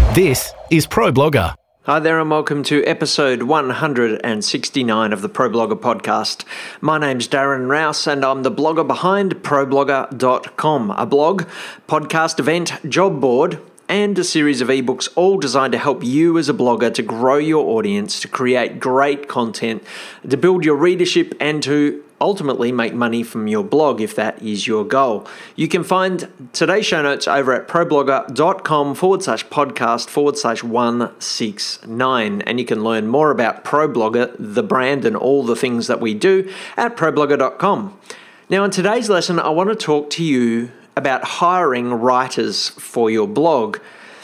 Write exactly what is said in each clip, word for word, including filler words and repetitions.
This is ProBlogger. Hi there and welcome to episode one hundred sixty-nine of the ProBlogger podcast. My name's Darren Rouse and I'm the blogger behind pro blogger dot com, a blog, podcast event, job board, and a series of ebooks all designed to help you as a blogger to grow your audience, to create great content, to build your readership, and to ultimately make money from your blog if that is your goal. You can find today's show notes over at pro blogger dot com forward slash podcast forward slash one sixty-nine. And you can learn more about ProBlogger, the brand, and all the things that we do at pro blogger dot com. Now, in today's lesson, I want to talk to you about hiring writers for your blog.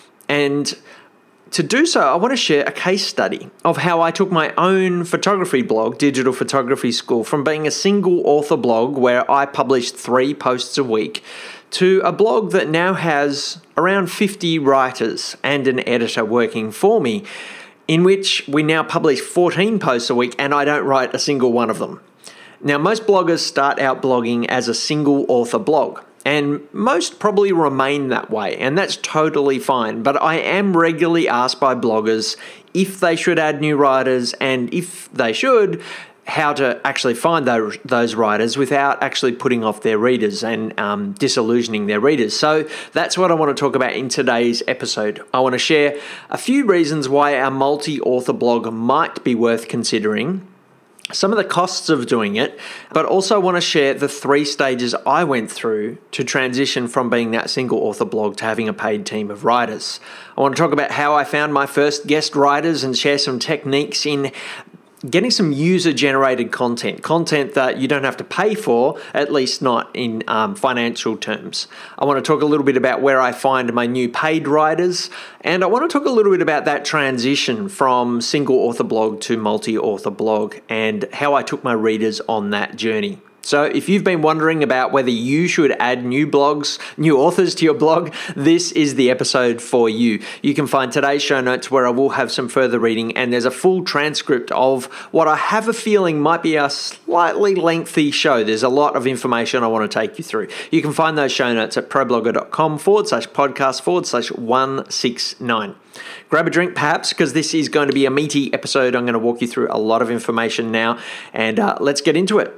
And to do so, I want to share a case study of how I took my own photography blog, Digital Photography School, from being a single author blog where I published three posts a week to a blog that now has around fifty writers and an editor working for me, in which we now publish fourteen posts a week and I don't write a single one of them. Now, most bloggers start out blogging as a single author blog, and most probably remain that way, and that's totally fine. But I am regularly asked by bloggers if they should add new writers, and if they should, how to actually find those, those writers without actually putting off their readers and um, disillusioning their readers. So that's what I want to talk about in today's episode. I want to share a few reasons why our multi-author blog might be worth considering, some of the costs of doing it, but also want to share the three stages I went through to transition from being that single author blog to having a paid team of writers. I want to talk about how I found my first guest writers and share some techniques in getting some user-generated content, content that you don't have to pay for, at least not in um, financial terms. I want to talk a little bit about where I find my new paid writers, and I want to talk a little bit about that transition from single-author blog to multi-author blog and how I took my readers on that journey. So if you've been wondering about whether you should add new blogs, new authors to your blog, this is the episode for you. You can find today's show notes where I will have some further reading, and there's a full transcript of what I have a feeling might be a slightly lengthy show. There's a lot of information I want to take you through. You can find those show notes at pro blogger dot com forward slash podcast forward slash one sixty-nine. Grab a drink perhaps, because this is going to be a meaty episode. I'm going to walk you through a lot of information now, and uh, let's get into it.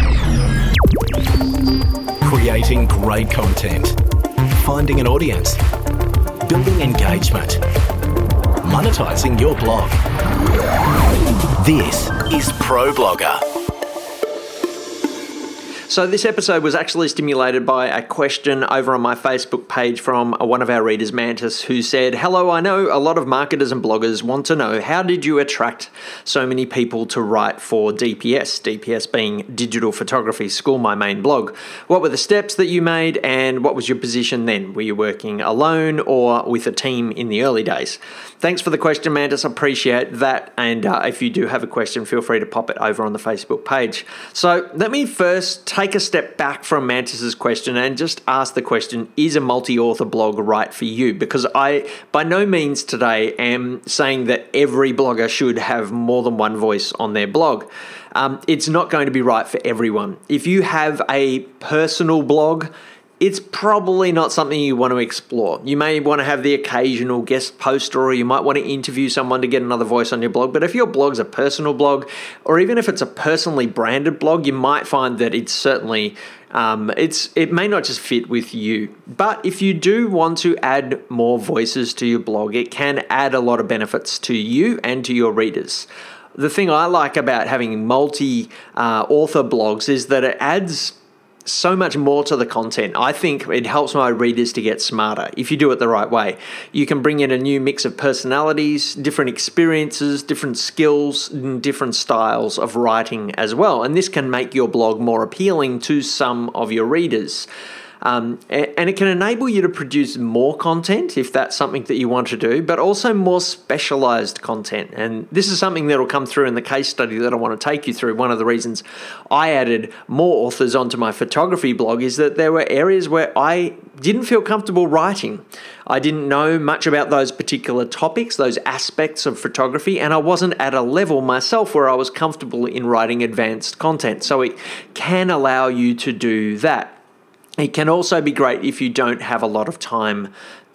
Creating great content, finding an audience, building engagement, monetizing your blog. This is ProBlogger. So this episode was actually stimulated by a question over on my Facebook page from one of our readers, Mantis, who said, "Hello, I know a lot of marketers and bloggers want to know, how did you attract so many people to write for D P S?" D P S being Digital Photography School, my main blog. What were the steps that you made, and what was your position then? Were you working alone or with a team in the early days? Thanks for the question, Mantis. I appreciate that. And uh, if you do have a question, feel free to pop it over on the Facebook page. So let me first take a step back from Mantis's question and just ask the question, is a multi-author blog right for you? Because I, by no means today, am saying that every blogger should have more than one voice on their blog. Um, it's not going to be right for everyone. If you have a personal blog, it's probably not something you want to explore. You may want to have the occasional guest poster, or you might want to interview someone to get another voice on your blog. But if your blog's a personal blog, or even if it's a personally branded blog, you might find that it's certainly, um, it's it may not just fit with you. But if you do want to add more voices to your blog, it can add a lot of benefits to you and to your readers. The thing I like about having multi-author uh, blogs is that it adds so much more to the content. I think it helps my readers to get smarter if you do it the right way. You can bring in a new mix of personalities, different experiences, different skills, and different styles of writing as well. And this can make your blog more appealing to some of your readers. Um, and it can enable you to produce more content if that's something that you want to do, but also more specialized content. And this is something that will come through in the case study that I want to take you through. One of the reasons I added more authors onto my photography blog is that there were areas where I didn't feel comfortable writing. I didn't know much about those particular topics, those aspects of photography, and I wasn't at a level myself where I was comfortable in writing advanced content. So it can allow you to do that. It can also be great if you don't have a lot of time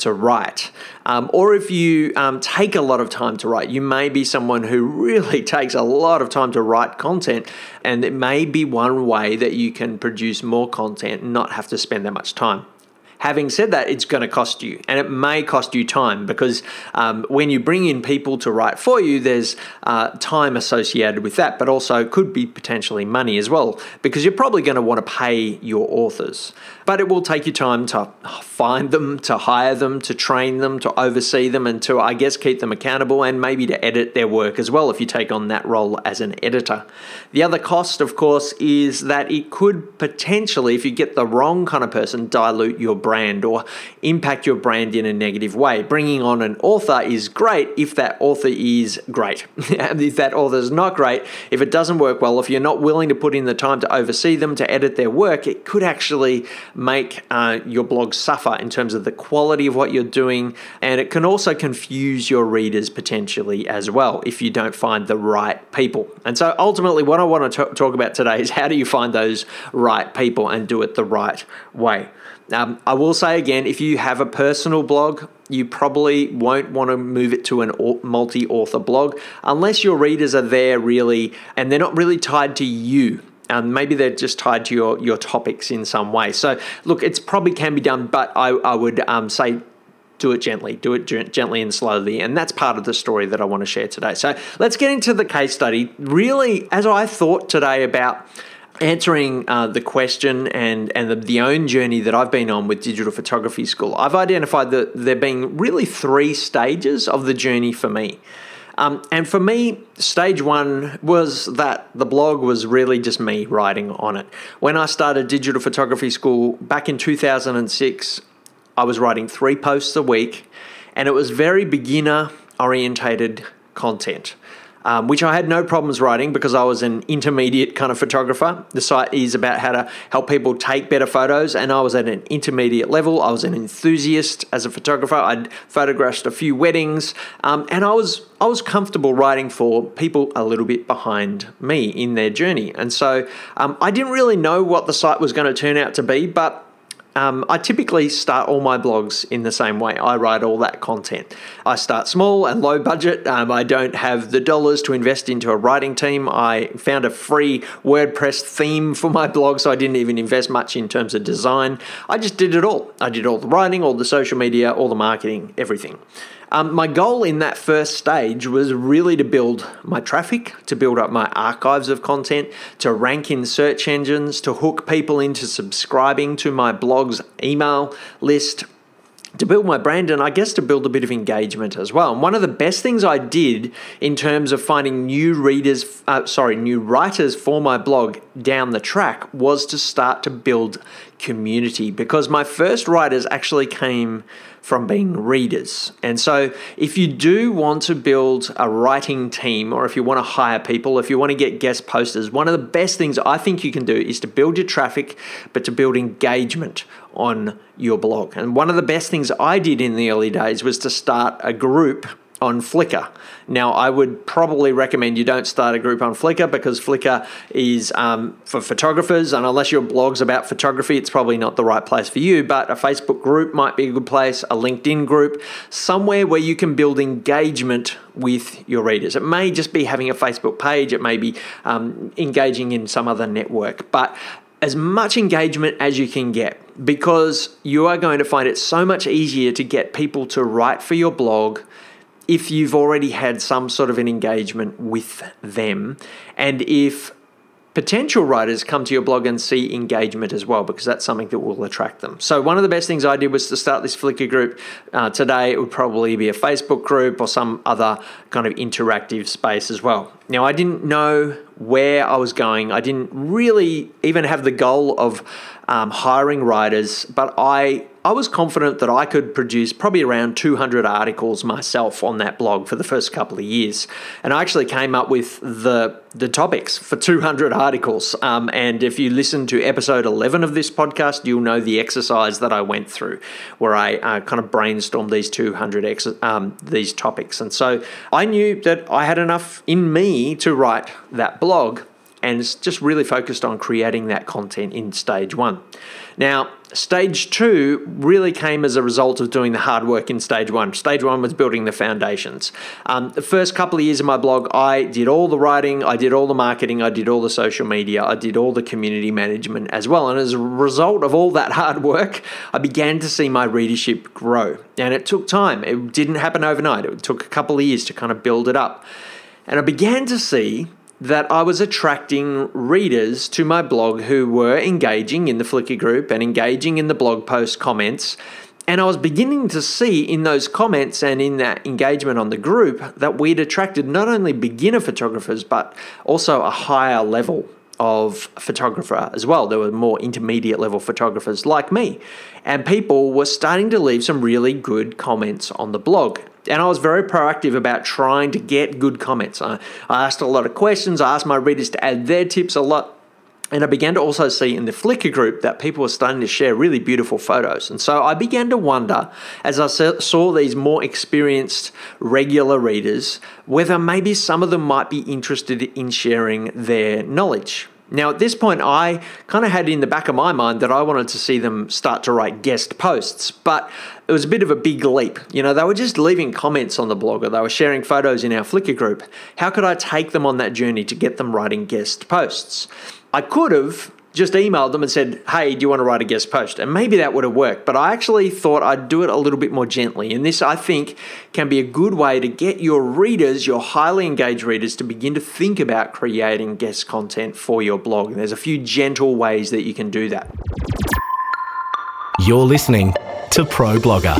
to write. Um, or if you um, take a lot of time to write, you may be someone who really takes a lot of time to write content, and it may be one way that you can produce more content and not have to spend that much time. Having said that, it's going to cost you, and it may cost you time, because um, when you bring in people to write for you, there's uh, time associated with that, but also could be potentially money as well, because you're probably going to want to pay your authors. But it will take you time to find them, to hire them, to train them, to oversee them, and to, I guess, keep them accountable, and maybe to edit their work as well if you take on that role as an editor. The other cost, of course, is that it could potentially, if you get the wrong kind of person, dilute your brand. brand or impact your brand in a negative way. Bringing on an author is great if that author is great. If that author is not great, if it doesn't work well, if you're not willing to put in the time to oversee them, to edit their work, it could actually make uh, your blog suffer in terms of the quality of what you're doing, and it can also confuse your readers potentially as well if you don't find the right people. And so ultimately what I want to t- talk about today is how do you find those right people and do it the right way. Um, I will say again, if you have a personal blog, you probably won't want to move it to a multi-author blog unless your readers are there really, and they're not really tied to you. Um, maybe they're just tied to your, your topics in some way. So look, it's probably can be done, but I, I would um, say do it gently, do it gently and slowly. And that's part of the story that I want to share today. So let's get into the case study. Really, as I thought today about answering uh, the question and, and the, the own journey that I've been on with Digital Photography School, I've identified that there being really three stages of the journey for me. Um, and for me, stage one was that the blog was really just me writing on it. When I started Digital Photography School back in two thousand six, I was writing three posts a week, and it was very beginner-orientated content. Um, which I had no problems writing because I was an intermediate kind of photographer. The site is about how to help people take better photos, and I was at an intermediate level. I was an enthusiast as a photographer. I'd photographed a few weddings, um, and I was I was comfortable writing for people a little bit behind me in their journey. And so um, I didn't really know what the site was going to turn out to be, but Um, I typically start all my blogs in the same way. I write all that content. I start small and low budget. Um, I don't have the dollars to invest into a writing team. I found a free WordPress theme for my blog, so I didn't even invest much in terms of design. I just did it all. I did all the writing, all the social media, all the marketing, everything. Um, my goal in that first stage was really to build my traffic, to build up my archives of content, to rank in search engines, to hook people into subscribing to my blog's email list, to build my brand, and I guess to build a bit of engagement as well. And one of the best things I did in terms of finding new readers, uh, sorry, new writers for my blog down the track was to start to build community, because my first writers actually came from being readers. And so if you do want to build a writing team, or if you want to hire people, if you want to get guest posters, one of the best things I think you can do is to build your traffic, but to build engagement on your blog. And one of the best things I did in the early days was to start a group on Flickr. Now, I would probably recommend you don't start a group on Flickr, because Flickr is um, for photographers, and unless your blog's about photography, it's probably not the right place for you. But a Facebook group might be a good place, a LinkedIn group, somewhere where you can build engagement with your readers. It may just be having a Facebook page, it may be um, engaging in some other network, but as much engagement as you can get, because you are going to find it so much easier to get people to write for your blog if you've already had some sort of an engagement with them, and if potential writers come to your blog and see engagement as well, because that's something that will attract them. So one of the best things I did was to start this Flickr group. Uh, today, it would probably be a Facebook group or some other kind of interactive space as well. Now, I didn't know where I was going. I didn't really even have the goal of um, hiring writers, but I I was confident that I could produce probably around two hundred articles myself on that blog for the first couple of years. And I actually came up with the the topics for two hundred articles. Um, and if you listen to episode eleven of this podcast, you'll know the exercise that I went through, where I uh, kind of brainstormed these two hundred ex- um, these topics. And so I knew that I had enough in me to write that blog. and it's just really focused on creating that content in stage one. Now, stage two really came as a result of doing the hard work in stage one. Stage one was building the foundations. Um, the first couple of years of my blog, I did all the writing, I did all the marketing, I did all the social media, I did all the community management as well. And as a result of all that hard work, I began to see my readership grow. And it took time. It didn't happen overnight. It took a couple of years to kind of build it up. And I began to see that I was attracting readers to my blog who were engaging in the Flickr group and engaging in the blog post comments. And I was beginning to see in those comments and in that engagement on the group that we'd attracted not only beginner photographers, but also a higher level of photographer as well. There were more intermediate level photographers like me. And people were starting to leave some really good comments on the blog. And I was very proactive about trying to get good comments. I, I asked a lot of questions. I asked my readers to add their tips a lot. And I began to also see in the Flickr group that people were starting to share really beautiful photos. And so I began to wonder, as I saw these more experienced regular readers, whether maybe some of them might be interested in sharing their knowledge. Now, at this point, I kind of had in the back of my mind that I wanted to see them start to write guest posts, but it was a bit of a big leap. You know, they were just leaving comments on the blog, or they were sharing photos in our Flickr group. How could I take them on that journey to get them writing guest posts? I could have just emailed them and said, hey, do you want to write a guest post? And maybe that would have worked, but I actually thought I'd do it a little bit more gently. And this, I think, can be a good way to get your readers, your highly engaged readers, to begin to think about creating guest content for your blog. And there's a few gentle ways that you can do that. You're listening to Pro Blogger.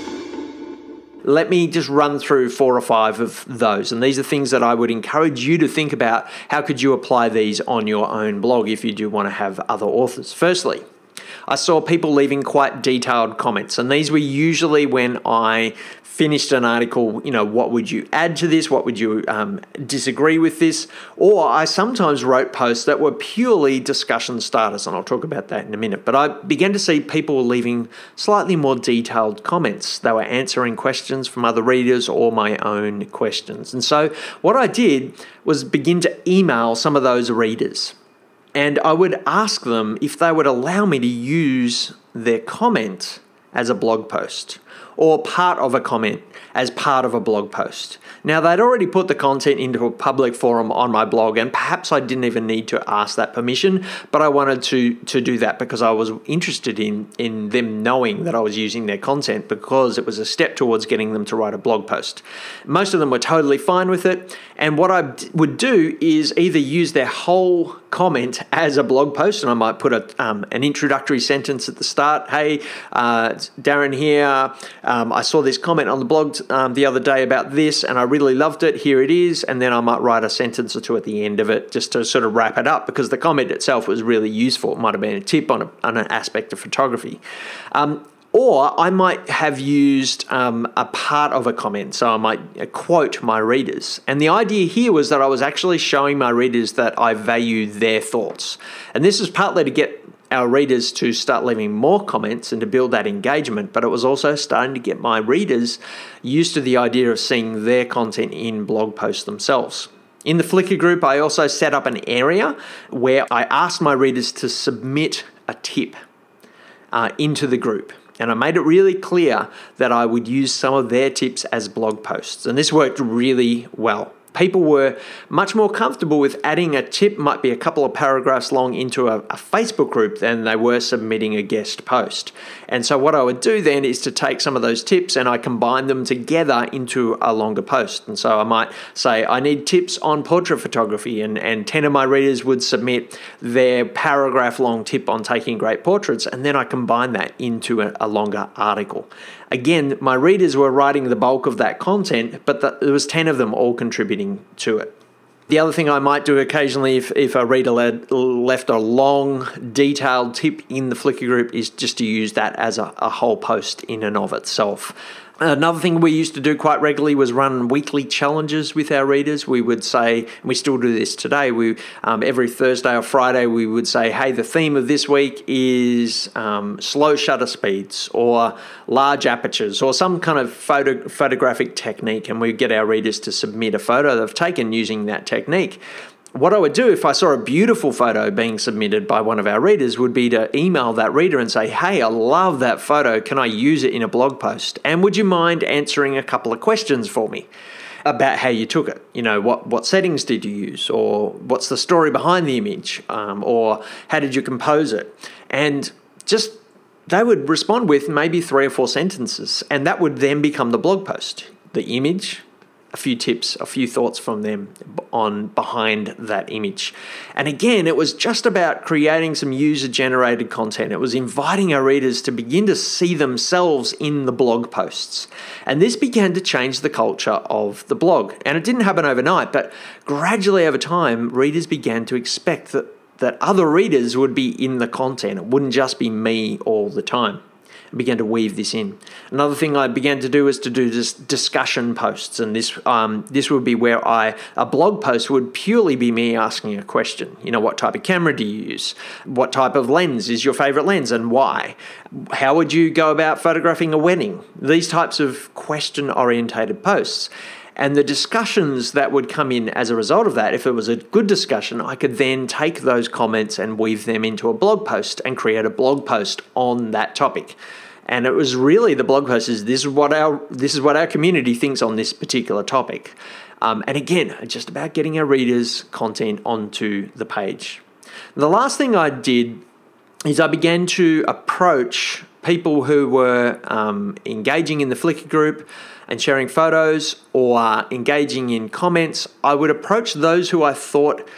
Let me just run through four or five of those. And these are things that I would encourage you to think about. How could you apply these on your own blog if you do want to have other authors? Firstly, I saw people leaving quite detailed comments. And these were usually when I finished an article, you know, what would you add to this? What would you um, disagree with this? Or I sometimes wrote posts that were purely discussion starters, and I'll talk about that in a minute. But I began to see people leaving slightly more detailed comments. They were answering questions from other readers or my own questions. And so what I did was begin to email some of those readers. And I would ask them if they would allow me to use their comment as a blog post, or part of a comment as part of a blog post. Now, they'd already put the content into a public forum on my blog, and perhaps I didn't even need to ask that permission, but I wanted to, to do that because I was interested in, in them knowing that I was using their content, because it was a step towards getting them to write a blog post. Most of them were totally fine with it, and what I would do is either use their whole comment as a blog post, and I might put a, um, an introductory sentence at the start. Hey, uh, it's Darren here. Um, I saw this comment on the blog um, the other day about this, and I really loved it. Here it is. And then I might write a sentence or two at the end of it just to sort of wrap it up, because the comment itself was really useful. It might have been a tip on, a, on an aspect of photography. Um, Or I might have used um, a part of a comment. So I might quote my readers. And the idea here was that I was actually showing my readers that I value their thoughts. And this is partly to get our readers to start leaving more comments and to build that engagement, but it was also starting to get my readers used to the idea of seeing their content in blog posts themselves. In the Flickr group, I also set up an area where I asked my readers to submit a tip uh, into the group. And I made it really clear that I would use some of their tips as blog posts. And this worked really well. People were much more comfortable with adding a tip, might be a couple of paragraphs long, into a, a Facebook group than they were submitting a guest post. And so what I would do then is to take some of those tips and I combine them together into a longer post. And so I might say, I need tips on portrait photography, and, and ten of my readers would submit their paragraph long tip on taking great portraits, and then I combine that into a, a longer article. Again, my readers were writing the bulk of that content, but the, there was ten of them all contributing to it. The other thing I might do occasionally if, if a reader led, left a long, detailed tip in the Flickr group is just to use that as a, a whole post in and of itself. Another thing we used to do quite regularly was run weekly challenges with our readers. We would say, and we still do this today, we um, every Thursday or Friday we would say, hey, the theme of this week is um, slow shutter speeds or large apertures or some kind of photo, photographic technique, and we'd get our readers to submit a photo they've taken using that technique. what I would do if I saw a beautiful photo being submitted by one of our readers would be to email that reader and say, hey, I love that photo. Can I use it in a blog post? And would you mind answering a couple of questions for me about how you took it? You know, what, what settings did you use? Or what's the story behind the image? Um, or how did you compose it? And just they would respond with maybe three or four sentences, and that would then become the blog post. The image, a few tips, a few thoughts from them on behind that image. And again, it was just about creating some user-generated content. It was inviting our readers to begin to see themselves in the blog posts. And this began to change the culture of the blog. And it didn't happen overnight, but gradually over time, readers began to expect that that other readers would be in the content. It wouldn't just be me all the time. I began to weave this in. Another thing I began to do was to do this discussion posts, and this um, this would be where I a blog post would purely be me asking a question. You know, what type of camera do you use? What type of lens is your favorite lens and why? How would you go about photographing a wedding? These types of question-orientated posts. And the discussions that would come in as a result of that, if it was a good discussion, I could then take those comments and weave them into a blog post and create a blog post on that topic. And it was really the blog post is this is what our this is what our community thinks on this particular topic. Um, and again, just about getting our readers' content onto the page. The last thing I did is I began to approach people who were um, engaging in the Flickr group and sharing photos or engaging in comments. I would approach those who I thought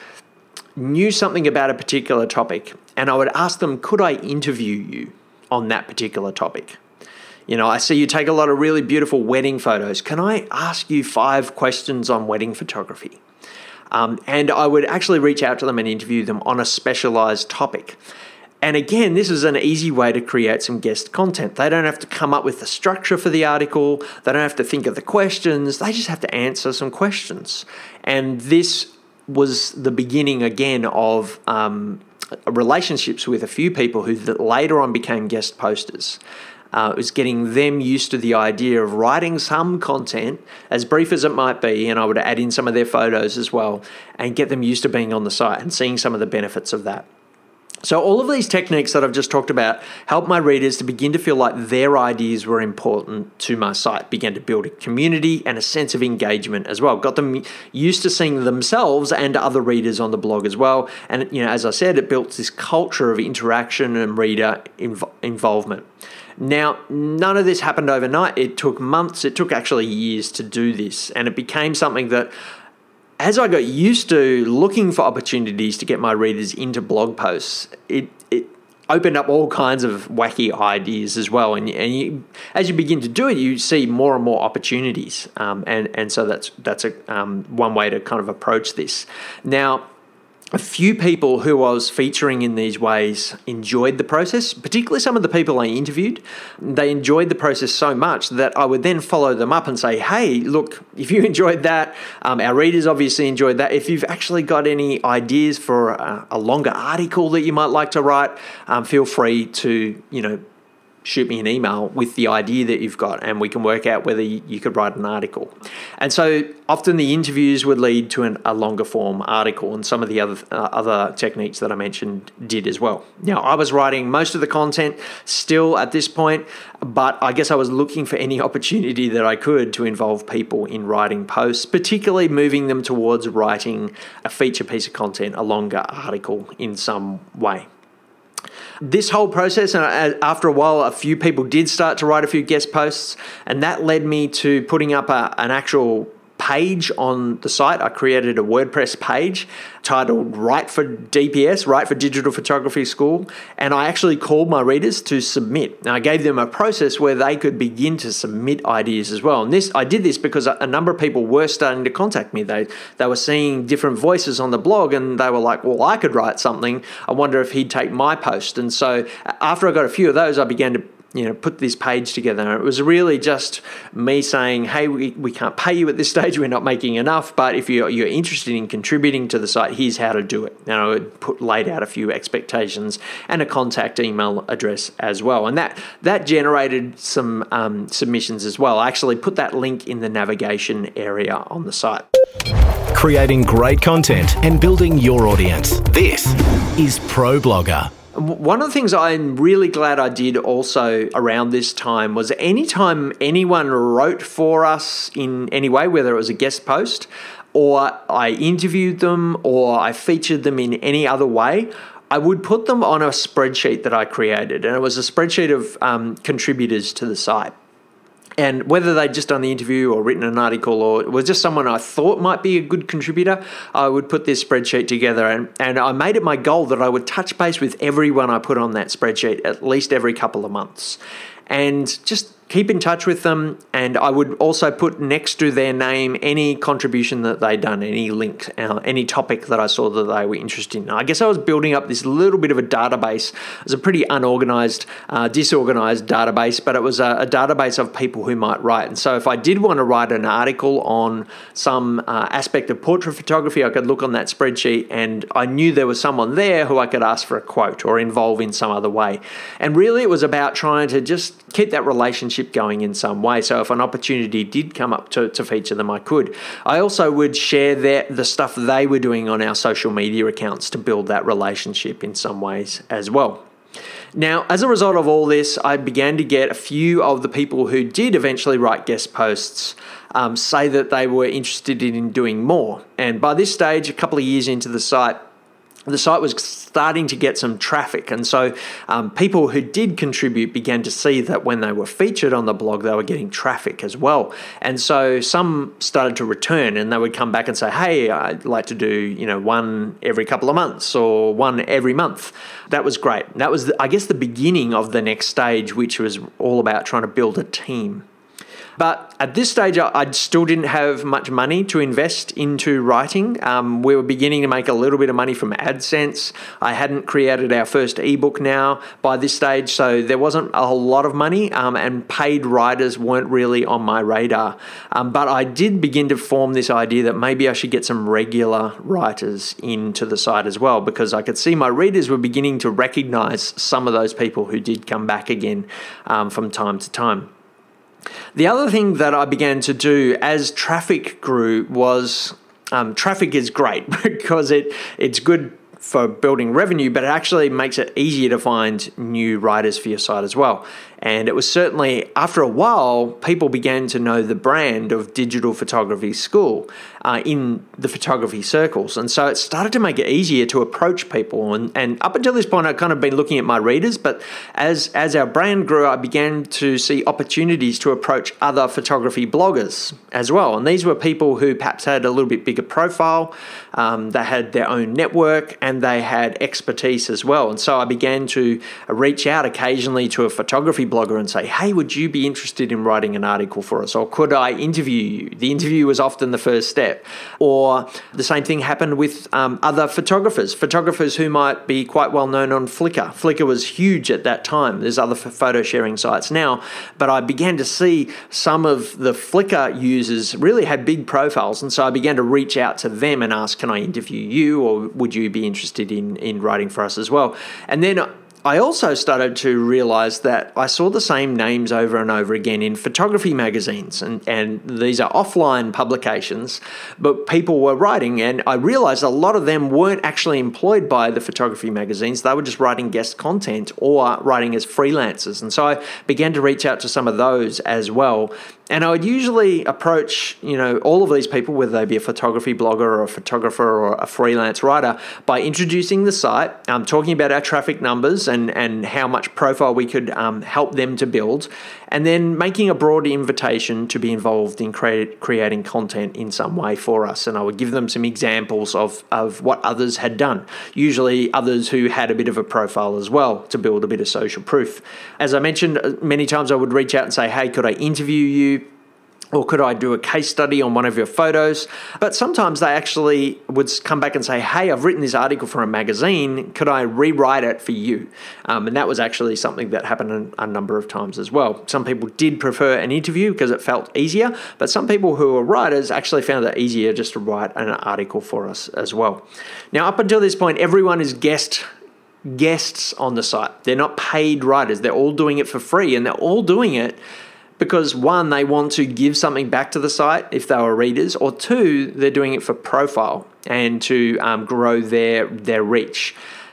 knew something about a particular topic, and I would ask them, could I interview you on that particular topic? You know, I see you take a lot of really beautiful wedding photos. Can I ask you five questions on wedding photography? Um, and I would actually reach out to them and interview them on a specialized topic. And again, this is an easy way to create some guest content. They don't have to come up with the structure for the article. They don't have to think of the questions. They just have to answer some questions. And this was the beginning again of um, relationships with a few people who later on became guest posters. Uh, it was getting them used to the idea of writing some content, as brief as it might be, and I would add in some of their photos as well, and get them used to being on the site and seeing some of the benefits of that. So all of these techniques that I've just talked about help my readers to begin to feel like their ideas were important to my site, began to build a community and a sense of engagement as well. Got them used to seeing themselves and other readers on the blog as well. And, you know, as I said, it built this culture of interaction and reader inv- involvement. Now, none of this happened overnight. It took months. It took actually years to do this. And it became something that, as I got used to looking for opportunities to get my readers into blog posts, it it opened up all kinds of wacky ideas as well. And, and you, as you begin to do it, you see more and more opportunities. Um, and, and so that's that's a um, one way to kind of approach this. Now, a few people who I was featuring in these ways enjoyed the process, particularly some of the people I interviewed. They enjoyed the process so much that I would then follow them up and say, hey, look, if you enjoyed that, um, our readers obviously enjoyed that. If you've actually got any ideas for a, a longer article that you might like to write, um, feel free to, you know, shoot me an email with the idea that you've got, and we can work out whether you could write an article. And so often the interviews would lead to an, a longer form article, and some of the other uh, other techniques that I mentioned did as well. Now, I was writing most of the content still at this point, but I guess I was looking for any opportunity that I could to involve people in writing posts, particularly moving them towards writing a feature piece of content, a longer article in some way. This whole process, and after a while, a few people did start to write a few guest posts, and that led me to putting up a, an actual page on the site. I created a WordPress page titled Write for D P S, Write for Digital Photography School, and I actually called my readers to submit. Now, I gave them a process where they could begin to submit ideas as well. And this, I did this because a number of people were starting to contact me. They they were seeing different voices on the blog, and they were like, well, I could write something. I wonder if he'd take my post. And so after I got a few of those, I began to you know, put this page together. And it was really just me saying, hey, we, we can't pay you at this stage. We're not making enough. But if you're, you're interested in contributing to the site, here's how to do it. And I would put laid out a few expectations and a contact email address as well. And that that generated some um, submissions as well. I actually put that link in the navigation area on the site. Creating great content and building your audience. This is ProBlogger. One of the things I'm really glad I did also around this time was anytime anyone wrote for us in any way, whether it was a guest post or I interviewed them or I featured them in any other way, I would put them on a spreadsheet that I created. And it was a spreadsheet of um, contributors to the site. And whether they'd just done the interview or written an article or it was just someone I thought might be a good contributor, I would put this spreadsheet together. And, and I made it my goal that I would touch base with everyone I put on that spreadsheet at least every couple of months. And just keep in touch with them. And I would also put next to their name any contribution that they'd done, any link, uh, any topic that I saw that they were interested in. I guess I was building up this little bit of a database. It was a pretty unorganized, uh, disorganized database, but it was a, a database of people who might write. And so if I did want to write an article on some uh, aspect of portrait photography, I could look on that spreadsheet and I knew there was someone there who I could ask for a quote or involve in some other way. And really it was about trying to just keep that relationship going in some way. So if an opportunity did come up to, to feature them, I could. I also would share their, the stuff they were doing on our social media accounts to build that relationship in some ways as well. Now, as a result of all this, I began to get a few of the people who did eventually write guest posts um, say that they were interested in doing more. And by this stage, a couple of years into the site, the site was starting to get some traffic. And so um, people who did contribute began to see that when they were featured on the blog, they were getting traffic as well. And so some started to return and they would come back and say, hey, I'd like to do, you know, one every couple of months or one every month. That was great. That was, the, I guess, the beginning of the next stage, which was all about trying to build a team. But at this stage, I still didn't have much money to invest into writing. Um, we were beginning to make a little bit of money from AdSense. I hadn't created our first ebook now by this stage, so there wasn't a whole lot of money, um, and paid writers weren't really on my radar. Um, but I did begin to form this idea that maybe I should get some regular writers into the site as well, because I could see my readers were beginning to recognize some of those people who did come back again um, from time to time. The other thing that I began to do as traffic grew was, um, traffic is great because it it's good for building revenue, but it actually makes it easier to find new writers for your site as well. And it was certainly, after a while, people began to know the brand of Digital Photography School uh, in the photography circles. And so it started to make it easier to approach people. And, and up until this point, I'd kind of been looking at my readers, but as, as our brand grew, I began to see opportunities to approach other photography bloggers as well. And these were people who perhaps had a little bit bigger profile, um, they had their own network, and they had expertise as well. And so I began to reach out occasionally to a photography blogger and say, hey, would you be interested in writing an article for us? Or could I interview you? The interview was often the first step. Or the same thing happened with um, other photographers, photographers who might be quite well known on Flickr. Flickr was huge at that time. There's other photo sharing sites now, but I began to see some of the Flickr users really had big profiles. And so I began to reach out to them and ask, can I interview you? Or would you be interested in, in writing for us as well? And then I also started to realize that I saw the same names over and over again in photography magazines, and, and these are offline publications, but people were writing, and I realized a lot of them weren't actually employed by the photography magazines. They were just writing guest content or writing as freelancers. And so I began to reach out to some of those as well. And I would usually approach, you know, all of these people, whether they be a photography blogger or a photographer or a freelance writer, by introducing the site, um, talking about our traffic numbers and, and how much profile we could um, help them to build, and then making a broad invitation to be involved in create, creating content in some way for us. And I would give them some examples of, of what others had done, usually others who had a bit of a profile as well, to build a bit of social proof. As I mentioned, many times I would reach out and say, hey, could I interview you? Or could I do a case study on one of your photos? But sometimes they actually would come back and say, hey, I've written this article for a magazine. Could I rewrite it for you? Um, and that was actually something that happened a, a number of times as well. Some people did prefer an interview because it felt easier, but some people who were writers actually found it easier just to write an article for us as well. Now, up until this point, everyone is guest guests on the site. They're not paid writers. They're all doing it for free, and they're all doing it because one, they want to give something back to the site if they were readers, or two, they're doing it for profile and to um, grow their their reach.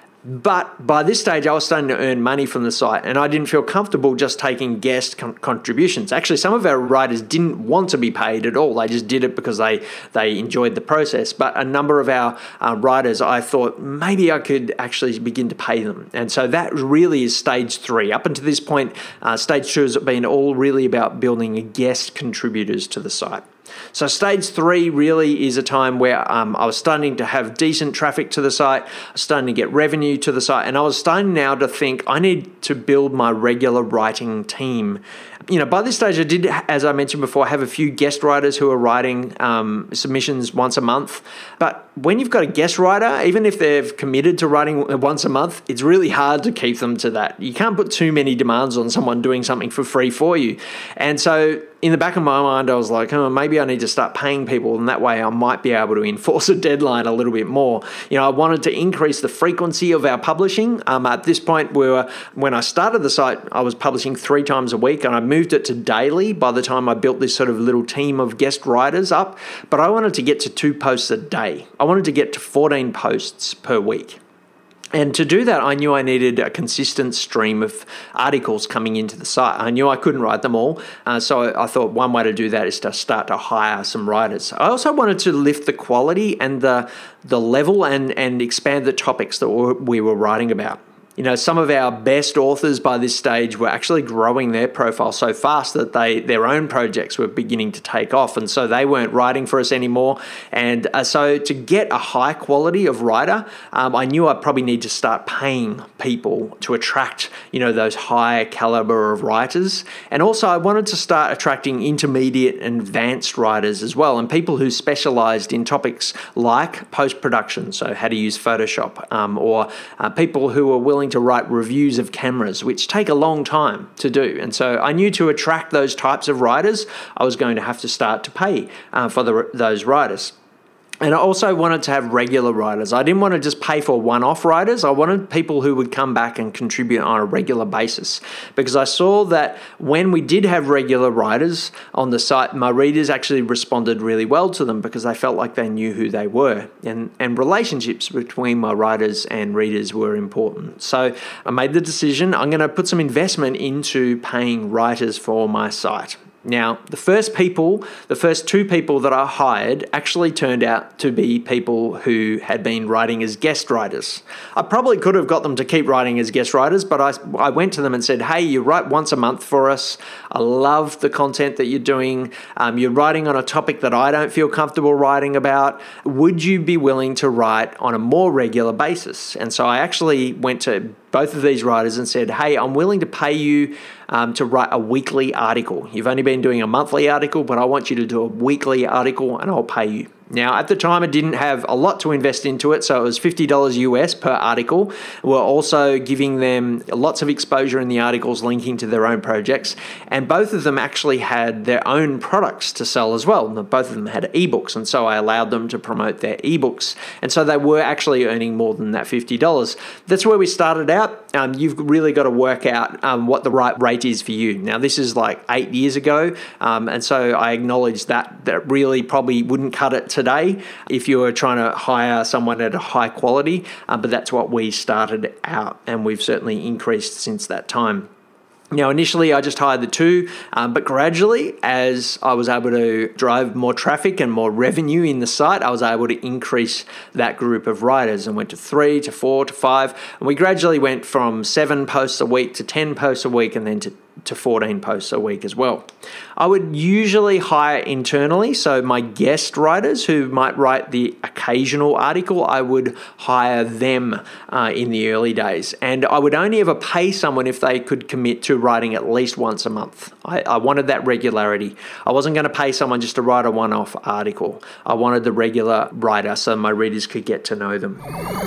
But by this stage, I was starting to earn money from the site, and I didn't feel comfortable just taking guest con- contributions. Actually, some of our writers didn't want to be paid at all. They just did it because they, they enjoyed the process. But a number of our uh, writers, I thought maybe I could actually begin to pay them. And so that really is stage three. Up until this point, uh, stage two has been all really about building guest contributors to the site. So stage three really is a time where um, I was starting to have decent traffic to the site, I was starting to get revenue to the site, and I was starting now to think I need to build my regular writing team. You know, by this stage, I did, as I mentioned before, have a few guest writers who are writing um, submissions once a month. But when you've got a guest writer, even if they've committed to writing once a month, it's really hard to keep them to that. You can't put too many demands on someone doing something for free for you. And so in the back of my mind, I was like, oh, maybe I need to start paying people, and that way I might be able to enforce a deadline a little bit more. You know, I wanted to increase the frequency of our publishing. Um, at this point, we were, when I started the site, I was publishing three times a week, and I moved it to daily by the time I built this sort of little team of guest writers up. But I wanted to get to two posts a day. I wanted to get to fourteen posts per week. And to do that, I knew I needed a consistent stream of articles coming into the site. I knew I couldn't write them all. Uh, so I thought one way to do that is to start to hire some writers. I also wanted to lift the quality and the, the level and, and expand the topics that we were writing about. You know, some of our best authors by this stage were actually growing their profile so fast that they their own projects were beginning to take off, and so they weren't writing for us anymore. And uh, so to get a high quality of writer, um, I knew I probably need to start paying people to attract, you know, those high caliber of writers. And also I wanted to start attracting intermediate and advanced writers as well, and people who specialized in topics like post-production, so how to use Photoshop, um, or uh, people who were willing to write reviews of cameras, which take a long time to do. And so I knew to attract those types of writers, I was going to have to start to pay uh, for the, those writers. And I also wanted to have regular writers. I didn't want to just pay for one-off writers. I wanted people who would come back and contribute on a regular basis, because I saw that when we did have regular writers on the site, my readers actually responded really well to them because they felt like they knew who they were. And, and relationships between my writers and readers were important. So I made the decision, I'm going to put some investment into paying writers for my site. Now, the first people, the first two people that I hired actually turned out to be people who had been writing as guest writers. I probably could have got them to keep writing as guest writers, but I, I went to them and said, hey, you write once a month for us. I love the content that you're doing. Um, you're writing on a topic that I don't feel comfortable writing about. Would you be willing to write on a more regular basis? And so I actually went to both of these writers and said, hey, I'm willing to pay you um, to write a weekly article. You've only been doing a monthly article, but I want you to do a weekly article and I'll pay you. Now, at the time, I didn't have a lot to invest into it, so it was fifty dollars U S per article. We're also giving them lots of exposure in the articles linking to their own projects, and both of them actually had their own products to sell as well. Both of them had ebooks, and so I allowed them to promote their ebooks, and so they were actually earning more than that fifty dollars. That's where we started out. Um, you've really got to work out um, what the right rate is for you. Now, this is like eight years ago, um, and so I acknowledge that that really probably wouldn't cut it today if you were trying to hire someone at a high quality, uh, but that's what we started out, and we've certainly increased since that time. Now, initially, I just hired the two, um, but gradually, as I was able to drive more traffic and more revenue in the site, I was able to increase that group of writers and went to three, to four, to five. And we gradually went from seven posts a week to ten posts a week, and then to to fourteen posts a week as well. I would usually hire internally, so my guest writers who might write the occasional article, I would hire them uh, in the early days. And I would only ever pay someone if they could commit to writing at least once a month. I, I wanted that regularity. I wasn't going to pay someone just to write a one-off article. I wanted the regular writer so my readers could get to know them.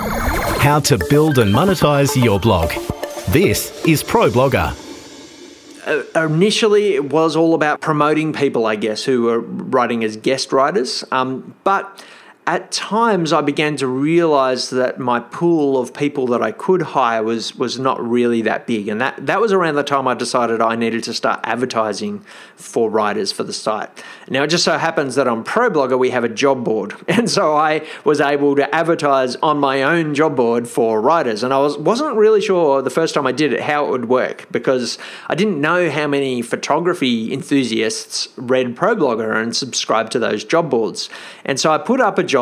How to build and monetize your blog. This is ProBlogger. Uh, initially, it was all about promoting people, I guess, who were writing as guest writers. Um, but at times I began to realize that my pool of people that I could hire was was not really that big. And that, that was around the time I decided I needed to start advertising for writers for the site. Now, it just so happens that on ProBlogger, we have a job board. And so I was able to advertise on my own job board for writers. And I was, wasn't really sure the first time I did it how it would work, because I didn't know how many photography enthusiasts read ProBlogger and subscribed to those job boards. And so I put up a job.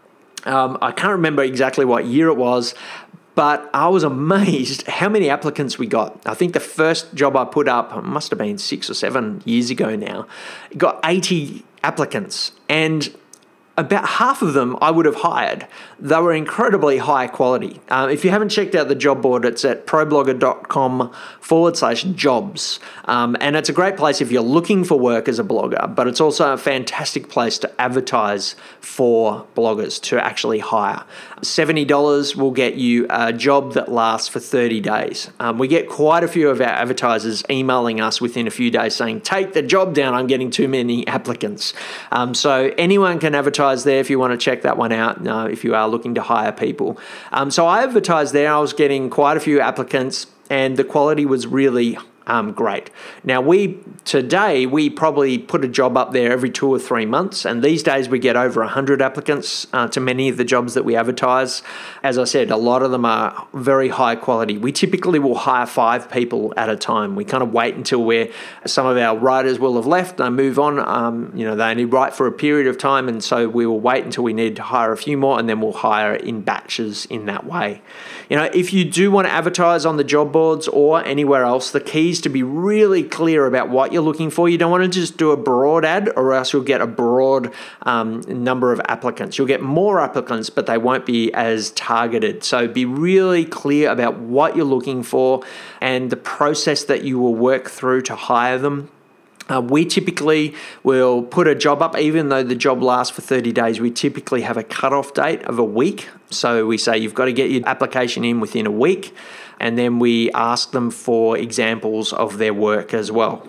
Um, I can't remember exactly what year it was, but I was amazed how many applicants we got. I think the first job I put up must have been six or seven years ago now. It got eighty applicants, and about half of them I would have hired. They were incredibly high quality. Uh, if you haven't checked out the job board, it's at problogger.com forward slash jobs. Um, and it's a great place if you're looking for work as a blogger, but it's also a fantastic place to advertise for bloggers to actually hire. seventy dollars will get you a job that lasts for thirty days. Um, we get quite a few of our advertisers emailing us within a few days saying, take the job down, I'm getting too many applicants. Um, so anyone can advertise there if you want to check that one out, uh, if you are looking to hire people. Um, so I advertised there. I was getting quite a few applicants, and the quality was really Um, great. Now, we today, we probably put a job up there every two or three months, and these days we get over one hundred applicants uh, to many of the jobs that we advertise. As I said, a lot of them are very high quality. We typically will hire five people at a time. We kind of wait until we're, some of our writers will have left, they move on. Um, you know, they only write for a period of time, and so we will wait until we need to hire a few more, and then we'll hire in batches in that way. You know, if you do want to advertise on the job boards or anywhere else, the key is to be really clear about what you're looking for. You don't want to just do a broad ad, or else you'll get a broad um, number of applicants. You'll get more applicants, but they won't be as targeted. So be really clear about what you're looking for and the process that you will work through to hire them. Uh, we typically will put a job up, even though the job lasts for thirty days, we typically have a cutoff date of a week. So we say you've got to get your application in within a week, and then we ask them for examples of their work as well.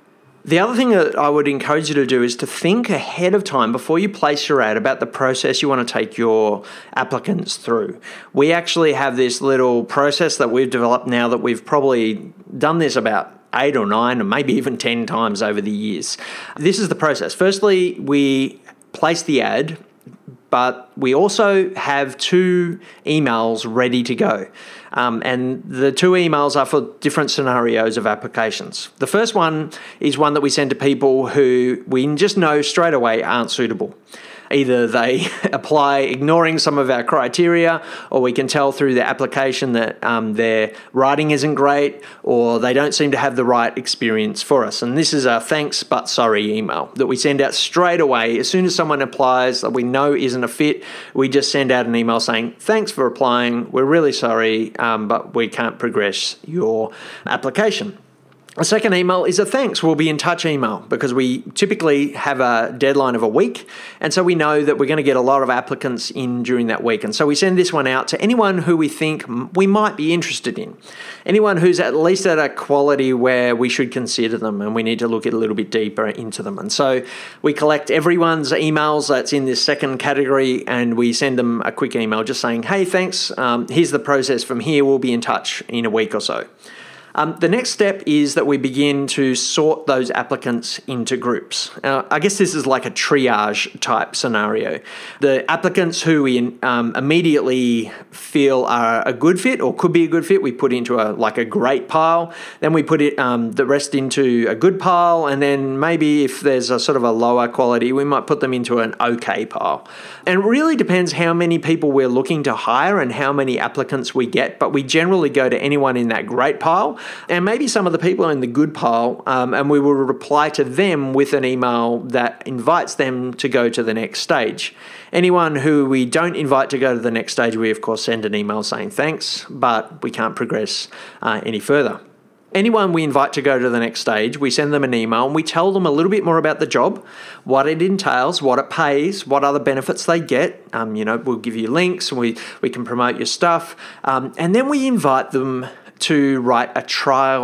The other thing that I would encourage you to do is to think ahead of time before you place your ad about the process you want to take your applicants through. We actually have this little process that we've developed now that we've probably done this about eight or nine or maybe even ten times over the years. This is the process. Firstly, we place the ad, but we also have two emails ready to go. Um, and the two emails are for different scenarios of applications. The first one is one that we send to people who we just know straight away aren't suitable. Either they apply ignoring some of our criteria, or we can tell through their application that um, their writing isn't great, or they don't seem to have the right experience for us. And this is a thanks but sorry email that we send out straight away. As soon as someone applies that we know isn't a fit, we just send out an email saying, thanks for applying, we're really sorry, um, but we can't progress your application. A second email is a thanks, we'll be in touch email, because we typically have a deadline of a week, and so we know that we're going to get a lot of applicants in during that week. And so we send this one out to anyone who we think we might be interested in, anyone who's at least at a quality where we should consider them and we need to look a little bit deeper into them. And so we collect everyone's emails that's in this second category, and we send them a quick email just saying, hey, thanks, um, here's the process from here, we'll be in touch in a week or so. Um, the next step is that we begin to sort those applicants into groups. Uh, I guess this is like a triage type scenario. The applicants who we um, immediately feel are a good fit or could be a good fit, we put into a like a great pile. Then we put it um, the rest into a good pile, and then maybe if there's a sort of a lower quality, we might put them into an okay pile. And it really depends how many people we're looking to hire and how many applicants we get, but we generally go to anyone in that great pile, and maybe some of the people are in the good pile, um, and we will reply to them with an email that invites them to go to the next stage. Anyone who we don't invite to go to the next stage, we of course send an email saying thanks, but we can't progress uh, any further. Anyone we invite to go to the next stage, we send them an email and we tell them a little bit more about the job, what it entails, what it pays, what other benefits they get. Um, you know, we'll give you links, and we, we can promote your stuff. Um, and then we invite them to write a trial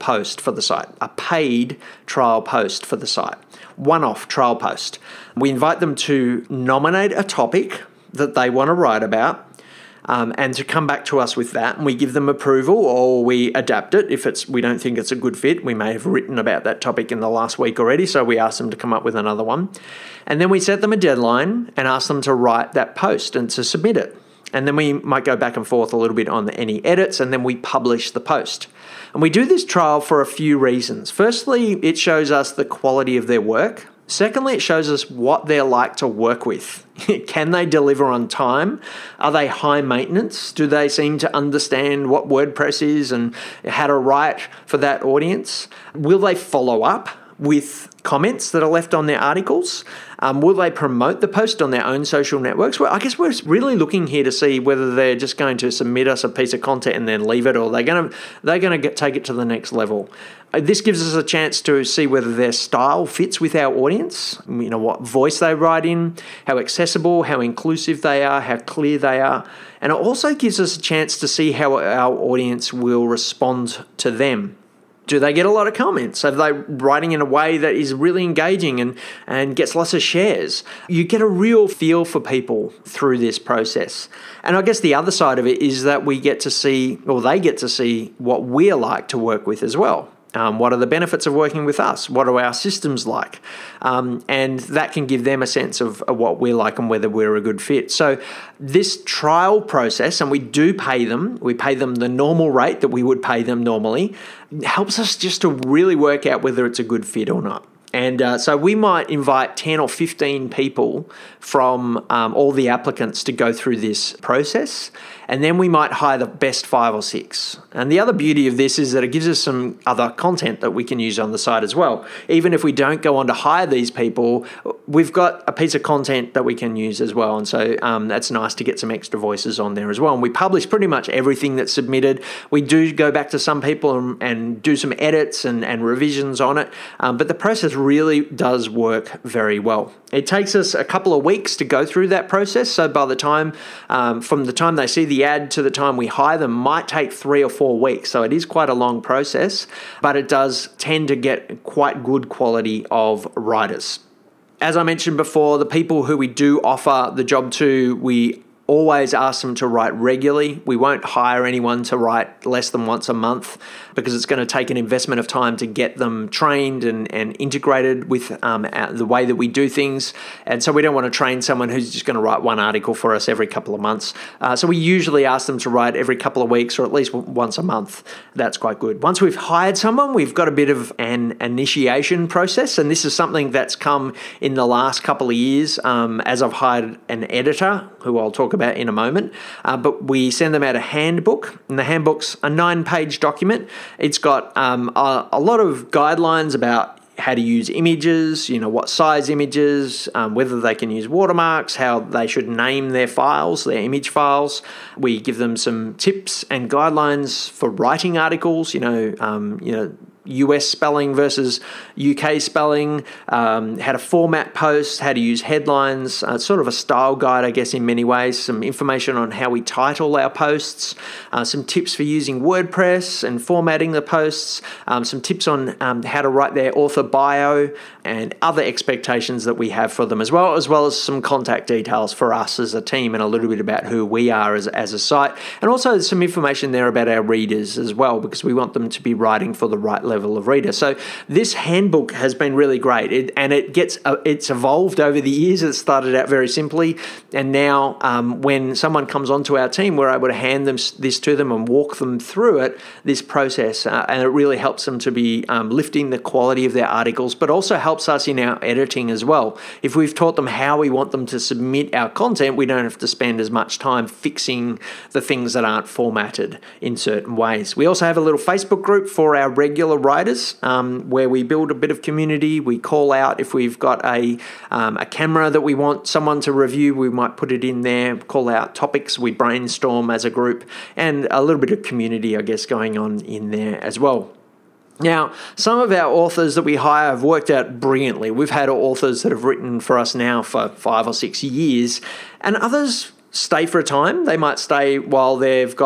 post for the site, a paid trial post for the site, one-off trial post. We invite them to nominate a topic that they want to write about, Um, and to come back to us with that, and we give them approval or we adapt it if it's we don't think it's a good fit. We may have written about that topic in the last week already, so we ask them to come up with another one. And then we set them a deadline and ask them to write that post and to submit it. And then we might go back and forth a little bit on any edits, and then we publish the post. And we do this trial for a few reasons. Firstly, it shows us the quality of their work. Secondly, it shows us what they're like to work with. Can they deliver on time? Are they high maintenance? Do they seem to understand what WordPress is and how to write for that audience? Will they follow up with comments that are left on their articles? Um, will they promote the post on their own social networks? Well, I guess we're really looking here to see whether they're just going to submit us a piece of content and then leave it, or they're going to they're going to get, take it to the next level. Uh, this gives us a chance to see whether their style fits with our audience. You know, what voice they write in, how accessible, how inclusive they are, how clear they are, and it also gives us a chance to see how our audience will respond to them. Do they get a lot of comments? Are they writing in a way that is really engaging and, and gets lots of shares? You get a real feel for people through this process. And I guess the other side of it is that we get to see, or they get to see, what we're like to work with as well. Um, what are the benefits of working with us? What are our systems like? Um, and that can give them a sense of, of what we're like and whether we're a good fit. So this trial process, and we do pay them, we pay them the normal rate that we would pay them normally, helps us just to really work out whether it's a good fit or not. And uh, so we might invite ten or fifteen people from um, all the applicants to go through this process. And then we might hire the best five or six. And the other beauty of this is that it gives us some other content that we can use on the site as well. Even if we don't go on to hire these people, we've got a piece of content that we can use as well. And so um, that's nice to get some extra voices on there as well. And we publish pretty much everything that's submitted. We do go back to some people and, and do some edits and, and revisions on it. Um, but the process really does work very well. It takes us a couple of weeks to go through that process. So by the time, um, from the time they see the ad to the time we hire them, might take three or four weeks. So it is quite a long process, but it does tend to get quite good quality of writers. As I mentioned before, the people who we do offer the job to, we always ask them to write regularly. We won't hire anyone to write less than once a month because it's going to take an investment of time to get them trained and, and integrated with um, the way that we do things. And so we don't want to train someone who's just going to write one article for us every couple of months. Uh, so we usually ask them to write every couple of weeks or at least once a month. That's quite good. Once we've hired someone, we've got a bit of an initiation process. And this is something that's come in the last couple of years um, as I've hired an editor who I'll talk about in a moment, uh, but we send them out a handbook, and the handbook's a nine-page document. It's got um, a, a lot of guidelines about how to use images, you know, what size images, um, whether they can use watermarks, how they should name their files, their image files. We give them some tips and guidelines for writing articles, you know, um, you know, U S spelling versus U K spelling, um, how to format posts, how to use headlines, uh, sort of a style guide, I guess, in many ways, some information on how we title our posts, uh, some tips for using WordPress and formatting the posts, um, some tips on um, how to write their author bio and other expectations that we have for them as well, as well as some contact details for us as a team and a little bit about who we are as, as a site. And also some information there about our readers as well, because we want them to be writing for the right level of reader. So this handbook has been really great, it, and it gets uh, it's evolved over the years. It started out very simply, and now um, when someone comes onto our team, we're able to hand them this to them and walk them through it, this process, uh, and it really helps them to be um, lifting the quality of their articles, but also helps us in our editing as well. If we've taught them how we want them to submit our content, we don't have to spend as much time fixing the things that aren't formatted in certain ways. We also have a little Facebook group for our regular writers, um, where we build a bit of community. We call out if we've got a um, a camera that we want someone to review, we might put it in there, call out topics, we brainstorm as a group, and a little bit of community, I guess, going on in there as well. Now, some of our authors that we hire have worked out brilliantly. We've had authors that have written for us now for five or six years, and others stay for a time. They might stay while they've got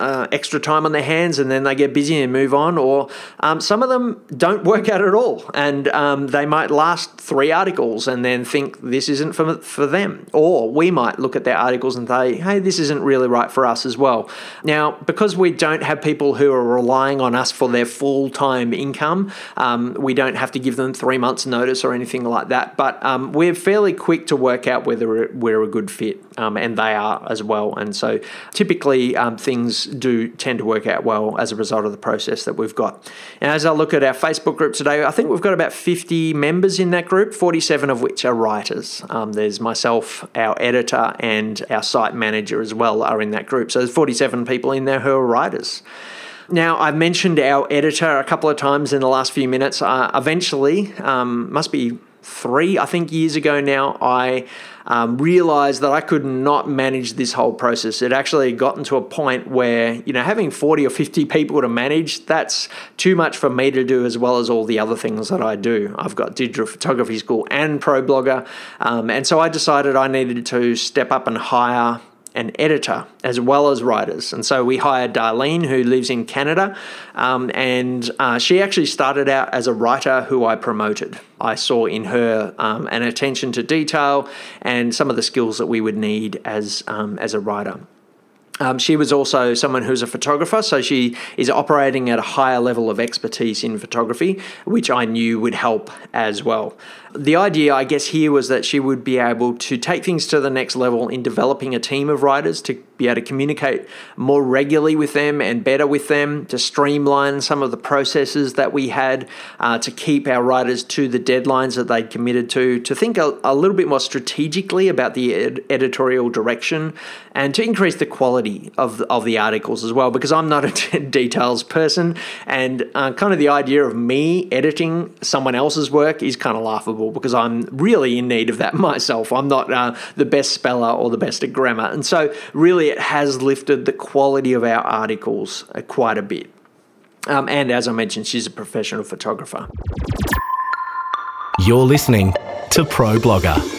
uh, extra time on their hands and then they get busy and move on, or um, some of them don't work out at all, and um, they might last three articles and then think this isn't for, for them. Or we might look at their articles and say, hey, this isn't really right for us as well. Now, because we don't have people who are relying on us for their full-time income, um, we don't have to give them three months notice or anything like that, but um, we're fairly quick to work out whether we're a good fit, um, and they are as well. And so typically um, things do tend to work out well as a result of the process that we've got. And as I look at our Facebook group today, I think we've got about fifty members in that group, forty-seven of which are writers. Um, there's myself, our editor, and our site manager as well are in that group. So there's forty-seven people in there who are writers. Now, I've mentioned our editor a couple of times in the last few minutes. Uh, eventually, um, must be three, I think, years ago now, I um, realized that I could not manage this whole process. It actually gotten to a point where, you know, having forty or fifty people to manage, that's too much for me to do, as well as all the other things that I do. I've got Digital Photography School and ProBlogger. Um, and so I decided I needed to step up and hire an editor as well as writers. And so we hired Darlene, who lives in Canada, um, and uh, she actually started out as a writer who I promoted. I saw in her um, an attention to detail and some of the skills that we would need as um, as a writer. Um, she was also someone who's a photographer, so she is operating at a higher level of expertise in photography, which I knew would help as well. The idea, I guess, here was that she would be able to take things to the next level in developing a team of writers, to be able to communicate more regularly with them and better with them, to streamline some of the processes that we had, uh, to keep our writers to the deadlines that they'd committed to, to think a, a little bit more strategically about the ed- editorial direction, and to increase the quality of the, of the articles as well, because I'm not a details person, and uh, kind of the idea of me editing someone else's work is kind of laughable, because I'm really in need of that myself. I'm not uh, the best speller or the best at grammar. And so really it has lifted the quality of our articles uh, quite a bit. Um, and as I mentioned, she's a professional photographer. You're listening to ProBlogger.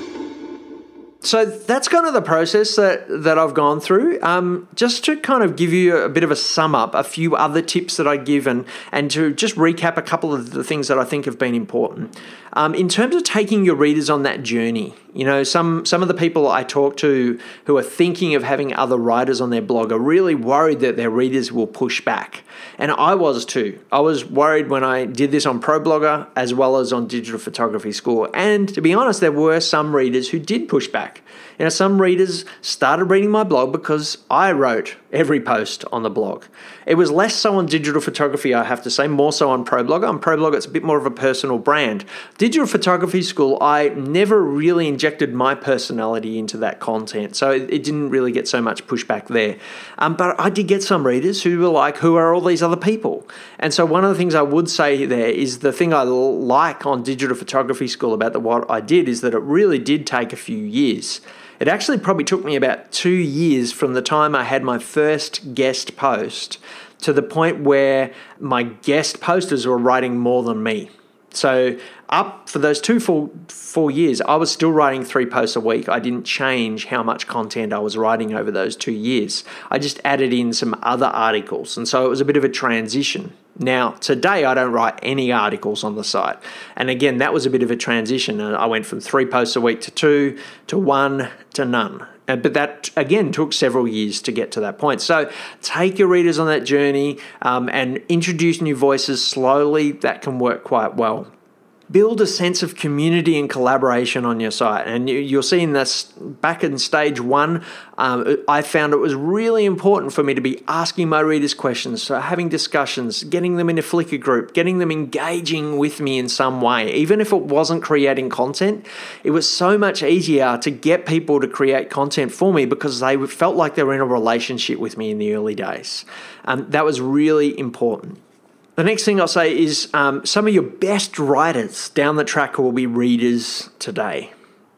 So that's kind of the process that, that I've gone through. Um, just to kind of give you a bit of a sum up, a few other tips that I give, and, and to just recap a couple of the things that I think have been important. Um, in terms of taking your readers on that journey, you know, some, some of the people I talk to who are thinking of having other writers on their blog are really worried that their readers will push back. And I was too. I was worried when I did this on ProBlogger as well as on Digital Photography School. And to be honest, there were some readers who did push back. You know, some readers started reading my blog because I wrote every post on the blog. It was less so on Digital Photography, I have to say, more so on ProBlogger. On ProBlogger, it's a bit more of a personal brand. Digital Photography School, I never really injected my personality into that content, so it, it didn't really get so much pushback there. Um, but I did get some readers who were like, who are all these other people? And so one of the things I would say there is the thing I like on Digital Photography School about the, what I did is that it really did take a few years. It actually probably took me about two years from the time I had my first guest post to the point where my guest posters were writing more than me. So up for those two full four years, I was still writing three posts a week. I didn't change how much content I was writing over those two years. I just added in some other articles. And so it was a bit of a transition. Now, today, I don't write any articles on the site. And again, that was a bit of a transition. I went from three posts a week to two, to one, to none. But that, again, took several years to get to that point. So take your readers on that journey um, and introduce new voices slowly. That can work quite well. Build a sense of community and collaboration on your site. And you'll see in this, back in stage one, um, I found it was really important for me to be asking my readers questions, so having discussions, getting them in a Flickr group, getting them engaging with me in some way. Even if it wasn't creating content, it was so much easier to get people to create content for me because they felt like they were in a relationship with me in the early days. Um, that was really important. The next thing I'll say is um, some of your best writers down the track will be readers today.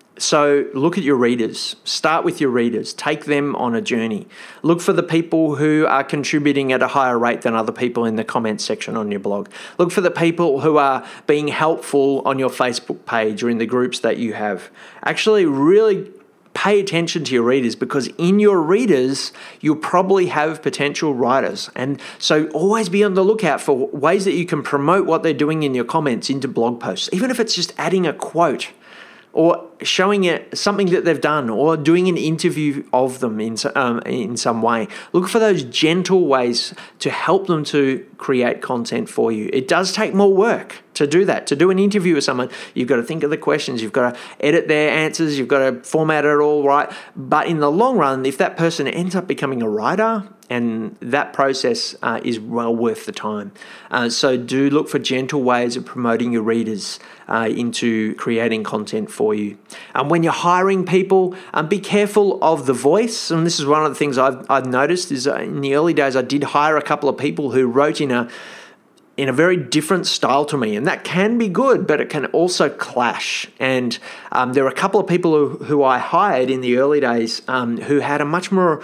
So look at your readers. Start with your readers. Take them on a journey. Look for the people who are contributing at a higher rate than other people in the comments section on your blog. Look for the people who are being helpful on your Facebook page or in the groups that you have. Actually, really pay attention to your readers, because in your readers, you'll probably have potential writers. And so always be on the lookout for ways that you can promote what they're doing in your comments into blog posts, even if it's just adding a quote or showing it something that they've done, or doing an interview of them in um, in some way. Look for those gentle ways to help them to create content for you. It does take more work to do that. To do an interview with someone, you've got to think of the questions, you've got to edit their answers, you've got to format it all right. But in the long run, if that person ends up becoming a writer, and that process uh, is well worth the time. Uh, so do look for gentle ways of promoting your readers uh, into creating content for you. And um, when you're hiring people, um, be careful of the voice. And this is one of the things I've, I've noticed is uh, in the early days, I did hire a couple of people who wrote in a in a very different style to me. And that can be good, but it can also clash. And um, there are a couple of people who, who I hired in the early days um, who had a much more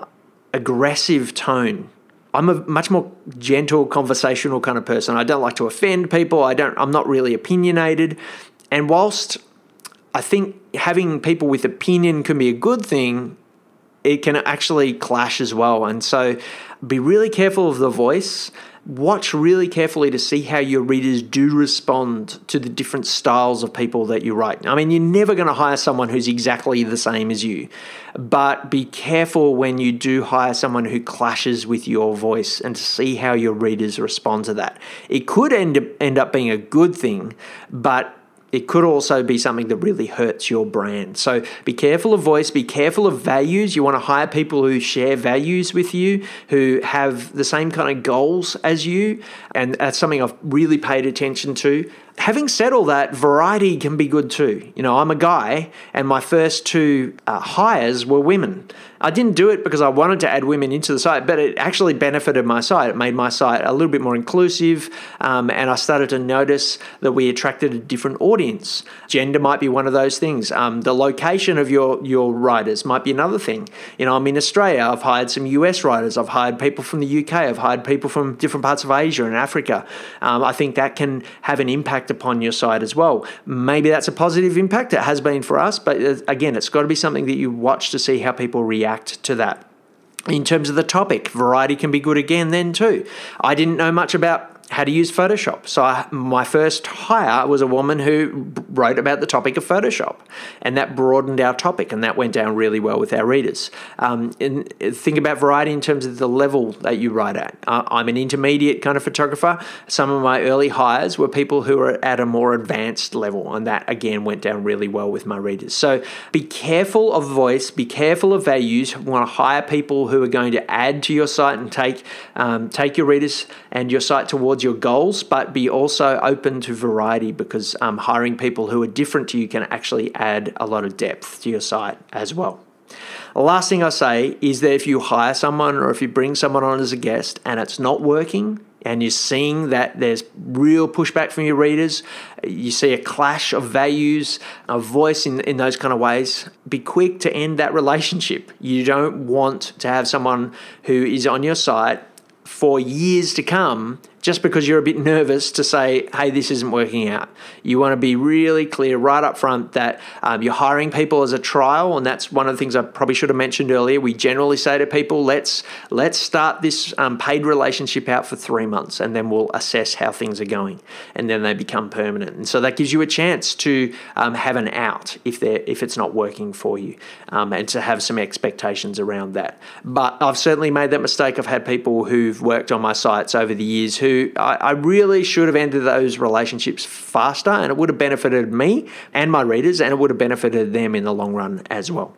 aggressive tone. I'm a much more gentle, conversational kind of person. I don't like to offend people. I don't, I'm not really opinionated. And whilst I think having people with opinion can be a good thing, it can actually clash as well. And so be really careful of the voice. Watch really carefully to see how your readers do respond to the different styles of people that you write. I mean, you're never going to hire someone who's exactly the same as you, but be careful when you do hire someone who clashes with your voice, and to see how your readers respond to that. It could end up, end up being a good thing, but it could also be something that really hurts your brand. So be careful of voice, be careful of values. You want to hire people who share values with you, who have the same kind of goals as you. And that's something I've really paid attention to. Having said all that, variety can be good too. You know, I'm a guy, and my first two uh, hires were women. I didn't do it because I wanted to add women into the site, but it actually benefited my site. It made my site a little bit more inclusive, um, and I started to notice that we attracted a different audience. Gender might be one of those things. Um, the location of your, your writers might be another thing. You know, I'm in Australia. I've hired some U S writers. I've hired people from the U K. I've hired people from different parts of Asia and Africa. Um, I think that can have an impact upon your site as well. Maybe that's a positive impact. It has been for us, but again, it's got to be something that you watch to see how people react to that. In terms of the topic, variety can be good again then too. I didn't know much about how to use Photoshop. So I, my first hire was a woman who wrote about the topic of Photoshop, and that broadened our topic, and that went down really well with our readers. Um, and think about variety in terms of the level that you write at. Uh, I'm an intermediate kind of photographer. Some of my early hires were people who were at a more advanced level, and that again went down really well with my readers. So be careful of voice, be careful of values. You want to hire people who are going to add to your site and take um, take your readers and your site towards your goals, but be also open to variety, because um, hiring people who are different to you can actually add a lot of depth to your site as well. The last thing I say is that if you hire someone, or if you bring someone on as a guest and it's not working, and you're seeing that there's real pushback from your readers, you see a clash of values, of voice in, in those kind of ways, be quick to end that relationship. You don't want to have someone who is on your site for years to come just because you're a bit nervous to say, hey, this isn't working out. You want to be really clear right up front that um, you're hiring people as a trial, and that's one of the things I probably should have mentioned earlier. We generally say to people, let's let's start this um, paid relationship out for three months, and then we'll assess how things are going, and then they become permanent. And so that gives you a chance to um, have an out if they're if it's not working for you, um, and to have some expectations around that. But I've certainly made that mistake. I've had people who've worked on my sites over the years who I, I really should have ended those relationships faster, and it would have benefited me and my readers, and it would have benefited them in the long run as well.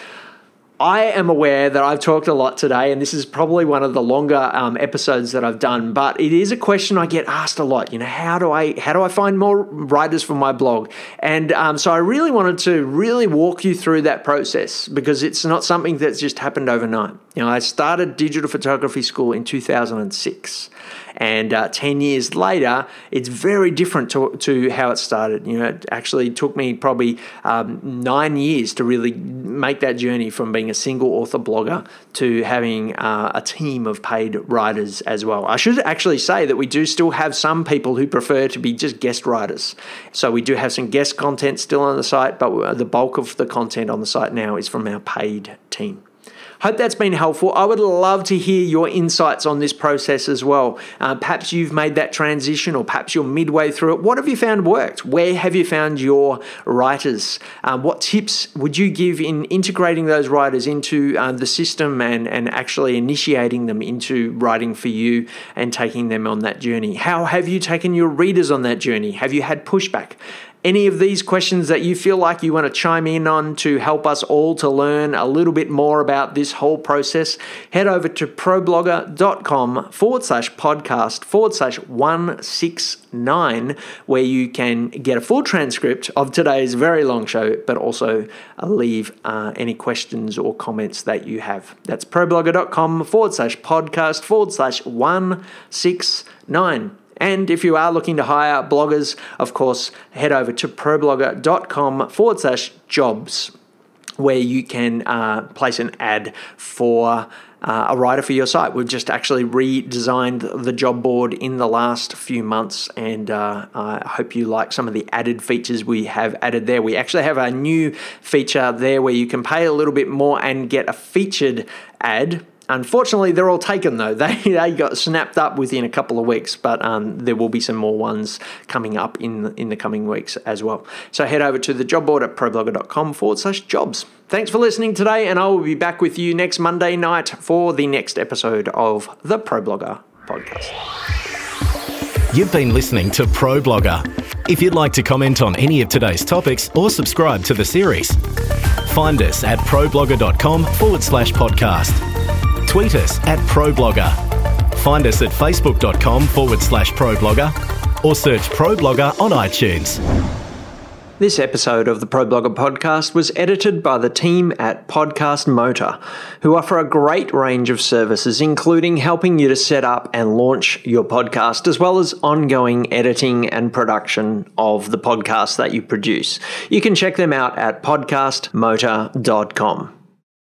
I am aware that I've talked a lot today, and this is probably one of the longer um, episodes that I've done, but it is a question I get asked a lot. You know, how do I how do I find more writers for my blog? And um, so I really wanted to really walk you through that process, because it's not something that's just happened overnight. You know, I started digital photography school in two thousand six, and uh, ten years later, it's very different to, to how it started. You know, it actually took me probably um, nine years to really make that journey from being a single author blogger to having uh, a team of paid writers as well. I should actually say that we do still have some people who prefer to be just guest writers. So we do have some guest content still on the site, but the bulk of the content on the site now is from our paid team. Hope that's been helpful. I would love to hear your insights on this process as well. Uh, perhaps you've made that transition, or perhaps you're midway through it. What have you found worked? Where have you found your writers? Um, what tips would you give in integrating those writers into uh, the system and, and actually initiating them into writing for you and taking them on that journey? How have you taken your readers on that journey? Have you had pushback? Any of these questions that you feel like you want to chime in on to help us all to learn a little bit more about this whole process, head over to problogger.com forward slash podcast forward slash 169, where you can get a full transcript of today's very long show, but also leave uh, any questions or comments that you have. That's problogger.com forward slash podcast forward slash 169. And if you are looking to hire bloggers, of course, head over to problogger.com forward slash jobs, where you can uh, place an ad for uh, a writer for your site. We've just actually redesigned the job board in the last few months, and uh, I hope you like some of the added features we have added there. We actually have a new feature there where you can pay a little bit more and get a featured ad. Unfortunately, they're all taken, though. They, they got snapped up within a couple of weeks, but um, there will be some more ones coming up in, in the coming weeks as well. So head over to the job board at problogger.com forward slash jobs. Thanks for listening today, and I will be back with you next Monday night for the next episode of the ProBlogger podcast. You've been listening to ProBlogger. If you'd like to comment on any of today's topics or subscribe to the series, find us at problogger.com forward slash podcast. Tweet us at ProBlogger. Find us at facebook.com forward slash ProBlogger or search ProBlogger on iTunes. This episode of the ProBlogger podcast was edited by the team at Podcast Motor, who offer a great range of services, including helping you to set up and launch your podcast, as well as ongoing editing and production of the podcast that you produce. You can check them out at podcast motor dot com.